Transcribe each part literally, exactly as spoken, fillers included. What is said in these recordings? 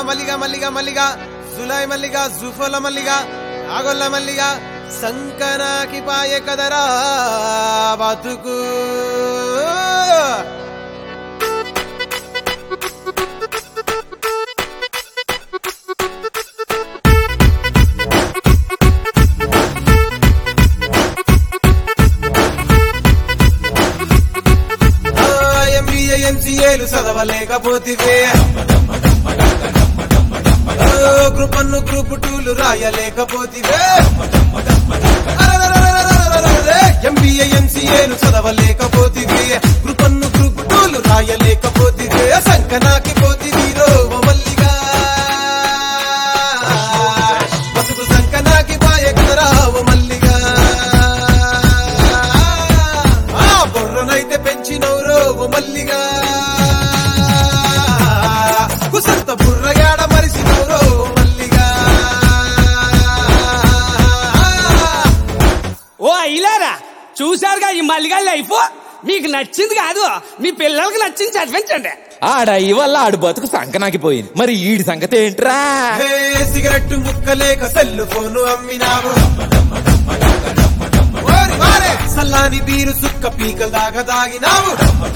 మల్లిగా మల్లిగా మల్లిగా జులై మల్లిగా జుఫల మల్లిగా ఆగొల్ల మల్లిగా సంకనాకి పాయ కదరా బతుకు ఎంసీఏలు చదవలేకపోతివే గ్రూప్ వన్ గ్రూప్ టూలు రాయలేకపోతివే ఎంబీఏ ఎంసీఏలు చదవలేకపోతివే గ్రూప్ వన్ గ్రూప్ టూలు రాయలేకపోతివే సంకనాకి పోతివి రో మల్లిగా బతుకు సంకనాకి పాయకురా మల్లిగా ఆ బొర్రనైతే పెంచినవురో మల్లిగా కుసంత బుర్రగాడ మరిసినవురో మల్లిగా ఓ అయ్యలారా చూసారుగా ఈ మల్లిగా లైఫ్ మీకు నచ్చింది కాదు మీ పిల్లలకి నచ్చింది చదివించండి. ఆడయి వల్ల ఆడు బతుకు సంకనాకి పోయింది. మరి ఈడి సంగతి ఏంట్రా? సిగరెట్ ముక్కలేక సెల్లు ఫోను అమ్మినావు సల్లాని బీరు సుక్క పీకల దాకా దాగినావు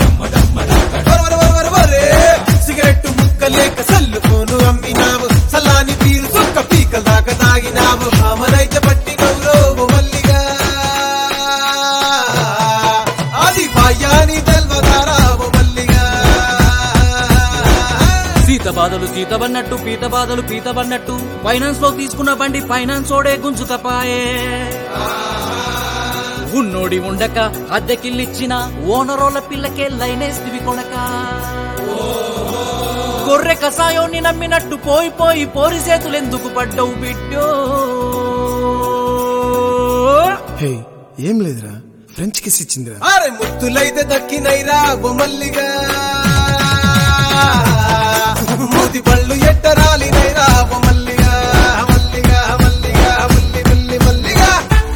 సిగరెట్ ముక్కలేక సెల్లు ఫోను అమ్మినావు సల్లాని బీరు సుక్క పీకల దాకా దాగినావు ఆమనైతే పట్టి గౌరవ మల్లిగా అది భయాని తెల్వదారావు మల్లిగా సీత బాధలు సీతబన్నట్టు పీత బాధలు పీతబన్నట్టు ఫైనాన్స్ లో తీసుకున్న బండి ఫైనాన్స్ ఓడే గుంజు తపాయే ఉన్నోడి ఉండక అద్దెకిల్లిచ్చిన ఓనరోల పిల్లకే లైనేస్తివి కొనక గొర్రె కసాయోని నమ్మినట్టు పోయి పోయి పోరి చేతులెందుకు పడ్డవు బిడ్డో. ఏం లేదురా ఫ్రెంచ్ కిస్ ఇచ్చిందిరా. అరే ముత్తులైతే దక్కినైరా బొమ్మల్లిగా మూతి పళ్ళు ఎట్టరాలినైరా బొమ్మల్లిగా మల్లిగా మల్లిగా మల్లి మల్లి మల్లిగా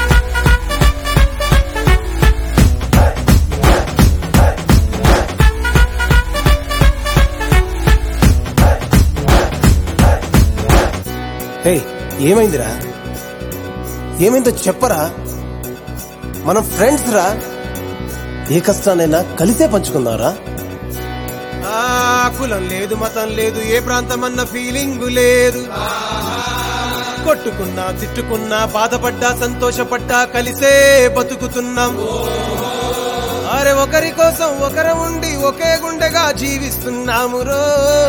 ఏమైందిరా ఏమైందో చెప్పరా? మనం ఫ్రెండ్స్ రా, ఏ కష్టానైనా కలిసే పంచుకుందాంరా. ఆ కులం లేదు మతం లేదు ఏ ప్రాంతం అన్న ఫీలింగ్ లేదు కొట్టుకున్నా తిట్టుకున్నా బాధపడ్డా సంతోషపడ్డా కలిసే బతుకుతున్నాం. అరే ఒకరి కోసం ఒకరు ఉండి ఒకే గుండెగా జీవిస్తున్నాము రో.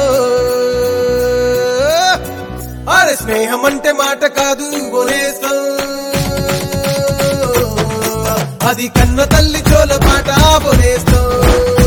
అరే స్నేహం అంటే మాట కాదు బోనేస్తాం, అది కన్న తల్లి చోల పాట బోనేస్తాం.